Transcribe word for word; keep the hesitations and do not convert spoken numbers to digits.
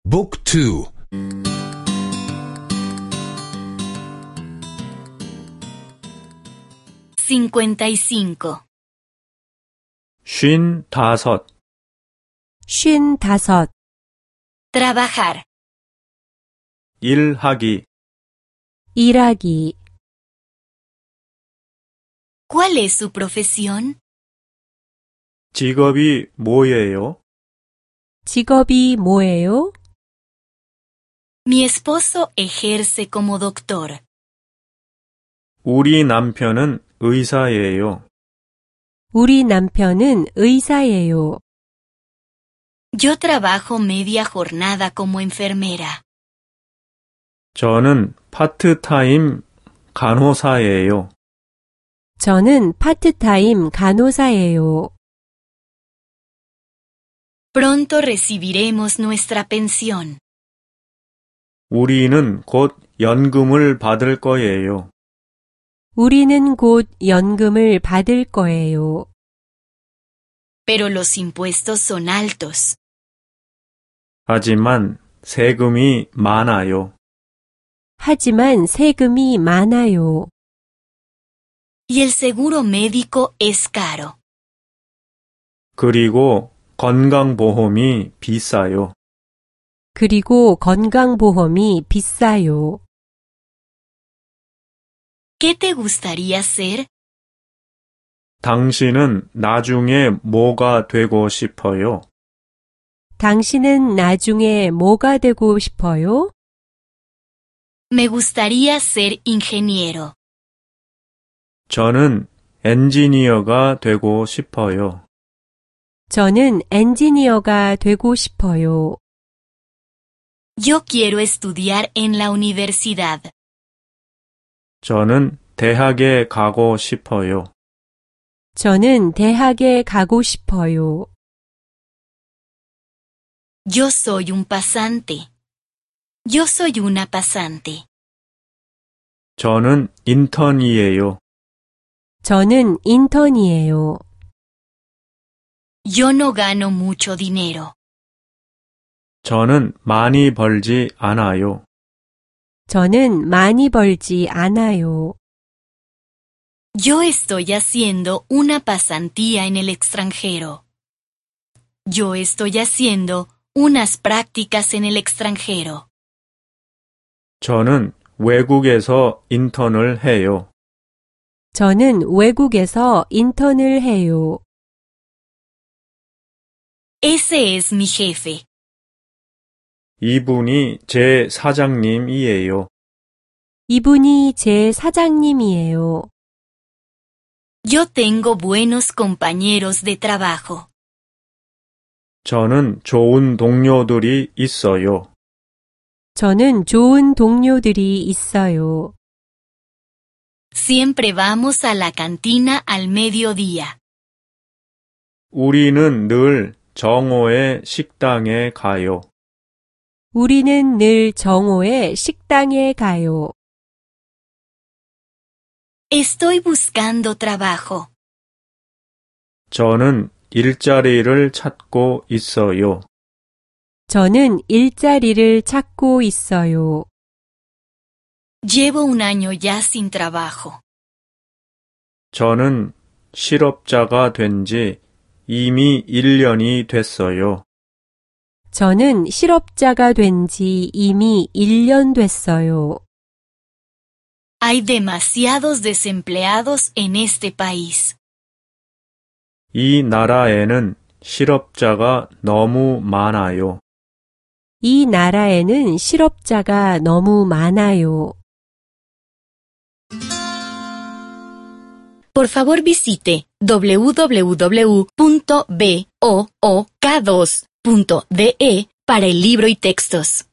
บุ๊กทู cincuenta y cinco. 쉰 다섯. 쉰 다섯. Trabajar. 일하기. 일하기. ¿Cuál es su profesión? 직업이 뭐예요? 직업이 뭐예요? Mi esposo ejerce como doctor. 우리 남편은 의사예요. 우리 남편은 의사예요. Yo trabajo media jornada como enfermera. 저는 파트타임 간호사예요. 저는 파트타임 간호사예요. Pronto recibiremos nuestra pensión. 우리는 곧 연금을 받을 거예요. 우리는 곧 연금을 받을 거예요. Pero los impuestos son altos. 하지만 세금이 많아요. 하지만 세금이 많아요. Y el seguro médico es caro. 그리고 건강보험이 비싸요. 그리고 건강보험이 비싸요. ¿Qué te gustaría ser? 당신은 나중에 뭐가 되고 싶어요? 당신은 나중에 뭐가 되고 싶어요? Me gustaría ser ingeniero. 저는 엔지니어가 되고 싶어요. 저는 엔지니어가 되고 싶어요. Yo quiero estudiar en la universidad. 저는 대학에 가고 싶어요. 저는 대학에 가고 싶어요. Yo soy un pasante. Yo soy una pasante. 저는 인턴이에요. 저는 인턴이에요. Yo no gano mucho dinero. 저는 많이 벌지 않아요. 저는 많이 벌지 않아요. Yo estoy haciendo una pasantía en el extranjero. Yo estoy haciendo unas prácticas en el extranjero. 저는 외국에서 인턴을 해요. 저는 외국에서 인턴을 해요. Ese es mi jefe. 이분이 제 사장님이에요. 이분이 제 사장님이에요. Yo tengo buenos compañeros de trabajo. 저는 좋은 동료들이 있어요. 저는 좋은 동료들이 있어요. Siempre vamos a la cantina al mediodía. 우리는 늘 정오에 식당에 가요. 우리는 늘 정오에 식당에 가요. Estoy buscando trabajo. 저는 일자리를 찾고 있어요. 저는 일자리를 찾고 있어요. Llevo un año ya sin trabajo. 저는 실업자가 된 지 이미 일 년이 됐어요. 저는 실업자가 된 지 이미 일 년 됐어요. Hay demasiados desempleados en este país. 이 나라에는 실업자가 너무 많아요. 이 나라에는 실업자가 너무 많아요. Por favor visite doble u doble u doble u punto book dos punto de para el libro y textos.